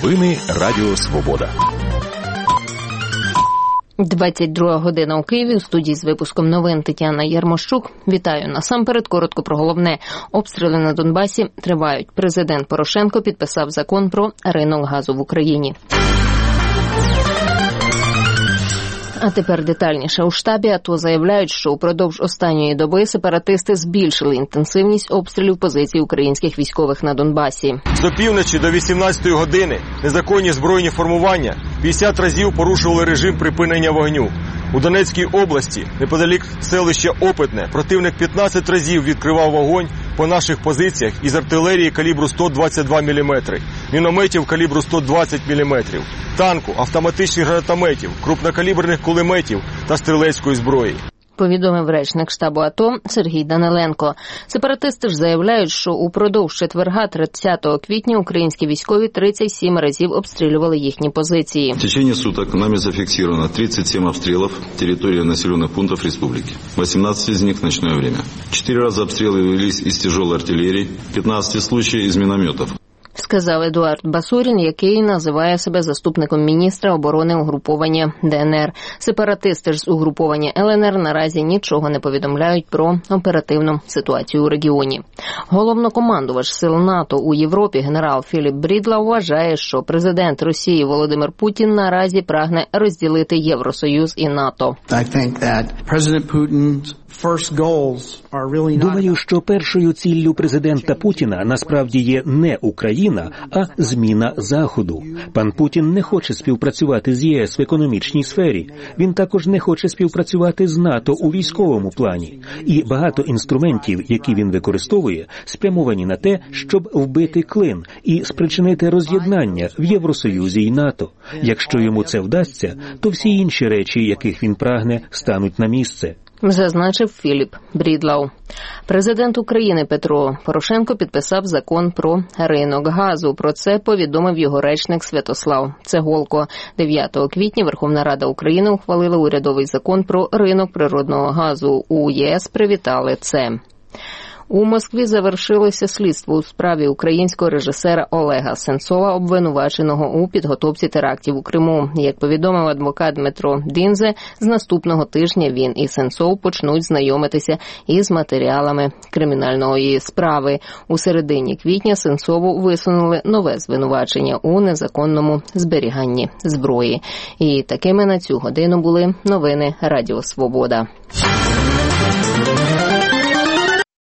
Новини Радіо Свобода. 22 година у Києві. У студії з випуском новин Тетяна Єрмощук. Вітаю. Насамперед коротко про головне. Обстріли на Донбасі тривають. Президент Порошенко підписав закон про ринок газу в Україні. А тепер детальніше. У штабі АТО заявляють, що упродовж останньої доби сепаратисти збільшили інтенсивність обстрілів позицій українських військових на Донбасі. З опівночі до 18-ї години незаконні збройні формування 50 разів порушували режим припинення вогню. У Донецькій області, неподалік селища Опитне, противник 15 разів відкривав вогонь по наших позиціях із артилерії калібру 122 мм, мінометів калібру 120 мм, танку, автоматичних гранатометів, крупнокаліберних кулеметів та стрілецької зброї. Повідомив речник штабу АТО Сергій Даниленко. Сепаратисти ж заявляють, що упродовж четверга 30 квітня українські військові 37 разів обстрілювали їхні позиції. В течение суток нами зафиксировано 37 обстрелов территории населенных пунктов республики. 18 из них в ночное время. 4 раза обстрелы велись из тяжелой артиллерии, 15 случаев из минометов. Сказав Едуард Басурін, який називає себе заступником міністра оборони угруповання ДНР. Сепаратисти ж з угруповання ЛНР наразі нічого не повідомляють про оперативну ситуацію у регіоні. Головнокомандувач сил НАТО у Європі генерал Філіп Брідлау вважає, що президент Росії Володимир Путін наразі прагне розділити Євросоюз і НАТО. Думаю, що першою ціллю президента Путіна насправді є не Україна, а зміна Заходу. Пан Путін не хоче співпрацювати з ЄС в економічній сфері. Він також не хоче співпрацювати з НАТО у військовому плані. І багато інструментів, які він використовує, спрямовані на те, щоб вбити клин і спричинити роз'єднання в Євросоюзі і НАТО. Якщо йому це вдасться, то всі інші речі, яких він прагне, стануть на місце. Зазначив Філіп Брідлау. Президент України Петро Порошенко підписав закон про ринок газу. Про це повідомив його речник Святослав Цеголко. 9 квітня Верховна Рада України ухвалила урядовий закон про ринок природного газу. У ЄС привітали це. У Москві завершилося слідство у справі українського режисера Олега Сенцова, обвинуваченого у підготовці терактів у Криму. Як повідомив адвокат Дмитро Дінзе, з наступного тижня він і Сенцов почнуть знайомитися із матеріалами кримінальної справи. У середині квітня Сенцову висунули нове звинувачення у незаконному зберіганні зброї. І такими на цю годину були новини Радіо Свобода.